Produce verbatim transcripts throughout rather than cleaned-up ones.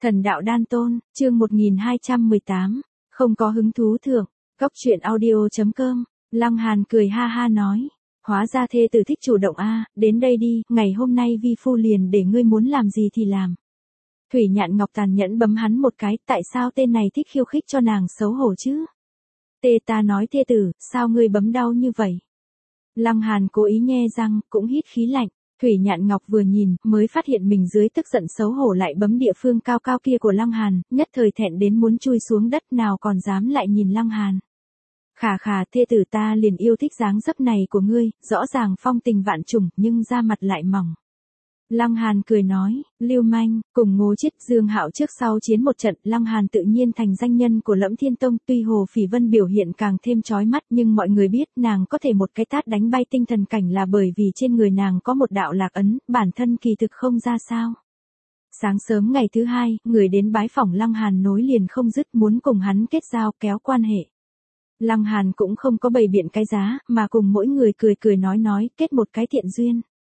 Thần đạo đan tôn, chương một nghìn hai trăm mười tám, không có hứng thú thưởng, góc truyện audio.com, Lăng Hàn cười ha ha nói, hóa ra thê tử thích chủ động a, đến đây đi, ngày hôm nay vi phu liền để ngươi muốn làm gì thì làm. Thủy Nhạn Ngọc tàn nhẫn bấm hắn một cái, tại sao tên này thích khiêu khích cho nàng xấu hổ chứ? Tê ta nói thê tử, sao ngươi bấm đau như vậy? Lăng Hàn cố ý nhe răng, cũng hít khí lạnh. Thủy Nhạn Ngọc vừa nhìn, mới phát hiện mình dưới tức giận xấu hổ lại bấm địa phương cao cao kia của Lăng Hàn, nhất thời thẹn đến muốn chui xuống đất, nào còn dám lại nhìn Lăng Hàn. Khà khà, thê tử ta liền yêu thích dáng dấp này của ngươi, rõ ràng phong tình vạn trùng, nhưng da mặt lại mỏng. Lăng Hàn cười nói, lưu manh, cùng Ngô Chiết Dương Hạo trước sau chiến một trận, Lăng Hàn tự nhiên thành danh nhân của Lẫm Thiên Tông, tuy Hồ Phỉ Vân biểu hiện càng thêm chói mắt, nhưng mọi người biết nàng có thể một cái tát đánh bay tinh thần cảnh là bởi vì trên người nàng có một đạo lạc ấn, bản thân kỳ thực không ra sao. Sáng sớm ngày thứ hai, người đến bái phỏng Lăng Hàn nối liền không dứt, muốn cùng hắn kết giao kéo quan hệ. Lăng Hàn cũng không có bày biện cái giá, mà cùng mỗi người cười cười nói nói, kết một cái thiện duyên.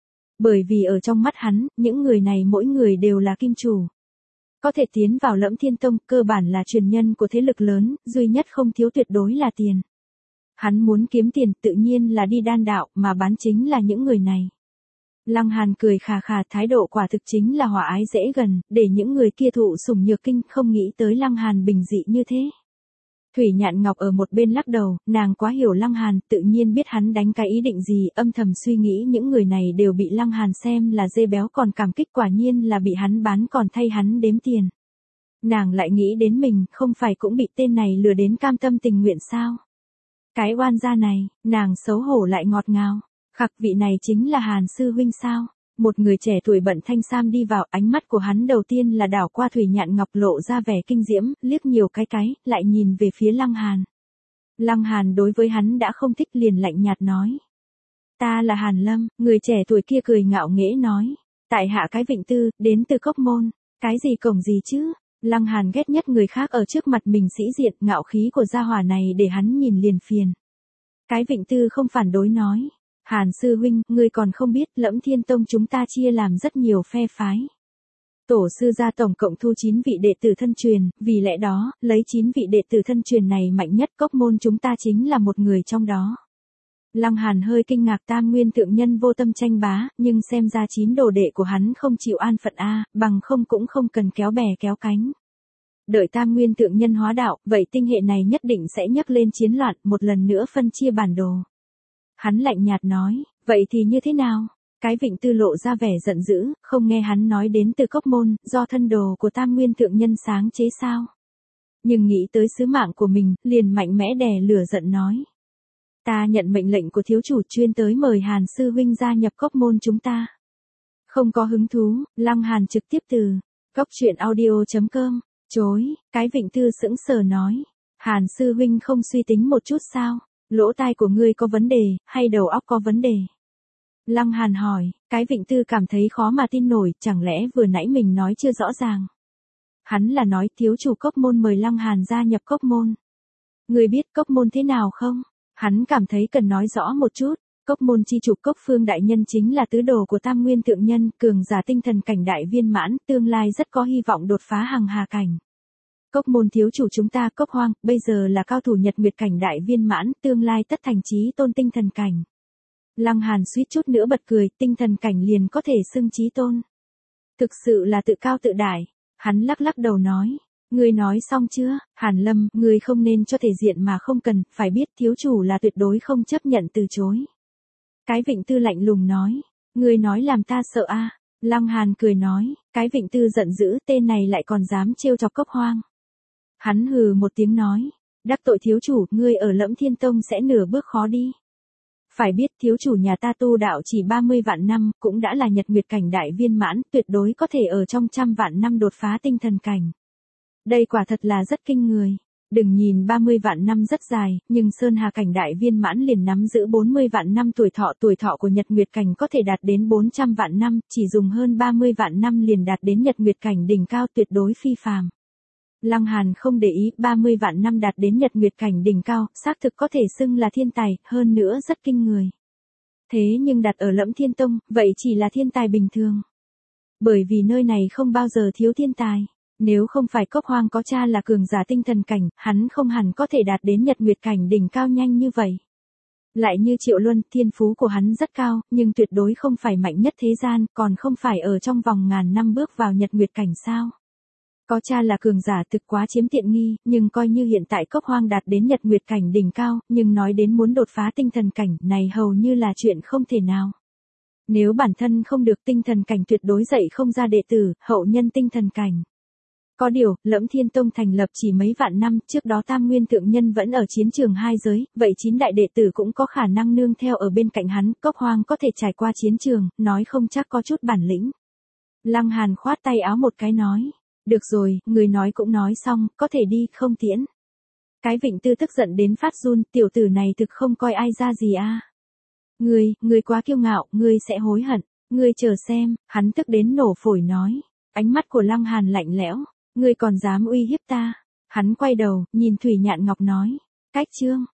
Bởi vì ở trong mắt hắn, những người này mỗi người đều là kim chủ. Có thể tiến vào Lẫm Thiên Tông, cơ bản là truyền nhân của thế lực lớn, duy nhất không thiếu tuyệt đối là tiền. Hắn muốn kiếm tiền, tự nhiên là đi đan đạo, mà bán chính là những người này. Lăng Hàn cười khà khà, thái độ quả thực chính là hòa ái dễ gần, để những người kia thụ sủng nhược kinh, không nghĩ tới Lăng Hàn bình dị như thế. Thủy Nhạn Ngọc ở một bên lắc đầu, nàng quá hiểu Lăng Hàn, tự nhiên biết hắn đánh cái ý định gì, âm thầm suy nghĩ những người này đều bị Lăng Hàn xem là dê béo còn cảm kích, quả nhiên là bị hắn bán còn thay hắn đếm tiền. Nàng lại nghĩ đến mình, không phải cũng bị tên này lừa đến cam tâm tình nguyện sao? Cái oan gia này, nàng xấu hổ lại ngọt ngào, khặc, vị này chính là Hàn sư huynh sao? Một người trẻ tuổi bận thanh sam đi vào, ánh mắt của hắn đầu tiên là đảo qua Thủy Nhạn Ngọc, lộ ra vẻ kinh diễm, liếc nhiều cái cái, lại nhìn về phía Lăng Hàn. Lăng Hàn đối với hắn đã không thích, liền lạnh nhạt nói. Ta là Hàn Lâm, người trẻ tuổi kia cười ngạo nghễ nói. Tại hạ cái Vịnh Tư, đến từ Cốc Môn, cái gì cổng gì chứ? Lăng Hàn ghét nhất người khác ở trước mặt mình sĩ diện, ngạo khí của gia hỏa này để hắn nhìn liền phiền. Cái Vịnh Tư không phản đối nói. Hàn sư huynh, ngươi còn không biết, Lẫm Thiên Tông chúng ta chia làm rất nhiều phe phái. Tổ sư gia tổng cộng thu chín vị đệ tử thân truyền, vì lẽ đó, lấy chín vị đệ tử thân truyền này mạnh nhất, Cốc Môn chúng ta chính là một người trong đó. Lăng Hàn hơi kinh ngạc, Tam Nguyên Thượng Nhân vô tâm tranh bá, nhưng xem ra chín đồ đệ của hắn không chịu an phận a, bằng không cũng không cần kéo bè kéo cánh. Đợi Tam Nguyên Thượng Nhân hóa đạo, vậy tinh hệ này nhất định sẽ nhấc lên chiến loạn, một lần nữa phân chia bản đồ. Hắn lạnh nhạt nói, vậy thì như thế nào? Cái Vịnh Tư lộ ra vẻ giận dữ, không nghe hắn nói đến từ Cốc Môn, do thân đồ của Tam Nguyên Thượng Nhân sáng chế sao? Nhưng nghĩ tới sứ mạng của mình, liền mạnh mẽ đè lửa giận nói. Ta nhận mệnh lệnh của thiếu chủ, chuyên tới mời Hàn sư huynh gia nhập Cốc Môn chúng ta. Không có hứng thú, Lăng Hàn trực tiếp từ góc truyện audio.com, chối, cái Vịnh Tư sững sờ nói. Hàn sư huynh không suy tính một chút sao? Lỗ tai của ngươi có vấn đề, hay đầu óc có vấn đề? Lăng Hàn hỏi, cái Vịnh Tư cảm thấy khó mà tin nổi, chẳng lẽ vừa nãy mình nói chưa rõ ràng? Hắn là nói thiếu chủ Cốc Môn mời Lăng Hàn gia nhập Cốc Môn. Ngươi biết Cốc Môn thế nào không? Hắn cảm thấy cần nói rõ một chút. Cốc Môn chi chủ Cốc Phương đại nhân chính là tứ đồ của Tam Nguyên Thượng Nhân, cường giả tinh thần cảnh đại viên mãn, tương lai rất có hy vọng đột phá hằng hà cảnh. Cốc Môn thiếu chủ chúng ta Cốc Hoang, bây giờ là cao thủ nhật nguyệt cảnh đại viên mãn, tương lai tất thành chí tôn tinh thần cảnh. Lăng Hàn suýt chút nữa bật cười, tinh thần cảnh liền có thể xưng chí tôn. Thực sự là tự cao tự đại. Hắn lắc lắc đầu nói, ngươi nói xong chưa? Hàn Lâm, ngươi không nên cho thể diện mà không cần, phải biết thiếu chủ là tuyệt đối không chấp nhận từ chối. Cái Vịnh Tư lạnh lùng nói, ngươi nói làm ta sợ a. Lăng Hàn cười nói, cái Vịnh Tư giận dữ, tên này lại còn dám trêu chọc Cốc Hoang. Hắn hừ một tiếng nói, đắc tội thiếu chủ, ngươi ở Lẫm Thiên Tông sẽ nửa bước khó đi. Phải biết thiếu chủ nhà ta tu đạo chỉ ba mươi vạn năm, cũng đã là nhật nguyệt cảnh đại viên mãn, tuyệt đối có thể ở trong trăm vạn năm đột phá tinh thần cảnh. Đây quả thật là rất kinh người. Đừng nhìn ba mươi vạn năm rất dài, nhưng Sơn Hà cảnh đại viên mãn liền nắm giữ bốn mươi vạn năm tuổi thọ, tuổi thọ của nhật nguyệt cảnh có thể đạt đến bốn trăm vạn năm, chỉ dùng hơn ba mươi vạn năm liền đạt đến nhật nguyệt cảnh đỉnh cao, tuyệt đối phi phàm. Lăng Hàn không để ý, ba mươi vạn năm đạt đến nhật nguyệt cảnh đỉnh cao, xác thực có thể xưng là thiên tài, hơn nữa rất kinh người. Thế nhưng đặt ở Lẫm Thiên Tông, vậy chỉ là thiên tài bình thường. Bởi vì nơi này không bao giờ thiếu thiên tài. Nếu không phải Cốc Hoang có cha là cường giả tinh thần cảnh, hắn không hẳn có thể đạt đến Nhật Nguyệt cảnh đỉnh cao nhanh như vậy. Lại như Triệu Luân, thiên phú của hắn rất cao, nhưng tuyệt đối không phải mạnh nhất thế gian, còn không phải ở trong vòng ngàn năm bước vào Nhật Nguyệt cảnh sao. Có cha là cường giả thực quá chiếm tiện nghi, nhưng coi như hiện tại Cốc Hoang đạt đến Nhật Nguyệt cảnh đỉnh cao, nhưng nói đến muốn đột phá tinh thần cảnh này hầu như là chuyện không thể nào. Nếu bản thân không được tinh thần cảnh tuyệt đối dạy không ra đệ tử, hậu nhân tinh thần cảnh. Có điều, Lẫm Thiên Tông thành lập chỉ mấy vạn năm, trước đó Tam Nguyên Thượng Nhân vẫn ở chiến trường hai giới, vậy chín đại đệ tử cũng có khả năng nương theo ở bên cạnh hắn, Cốc Hoang có thể trải qua chiến trường, nói không chắc có chút bản lĩnh. Lăng Hàn khoát tay áo một cái nói, được rồi, người nói cũng nói xong, có thể đi, không tiễn. Cái Vịnh Tư tức giận đến phát run, tiểu tử này thực không coi ai ra gì a. À. Ngươi, ngươi quá kiêu ngạo, ngươi sẽ hối hận, ngươi chờ xem, hắn tức đến nổ phổi nói. Ánh mắt của Lăng Hàn lạnh lẽo, ngươi còn dám uy hiếp ta. Hắn quay đầu, nhìn Thủy Nhạn Ngọc nói, cách chương.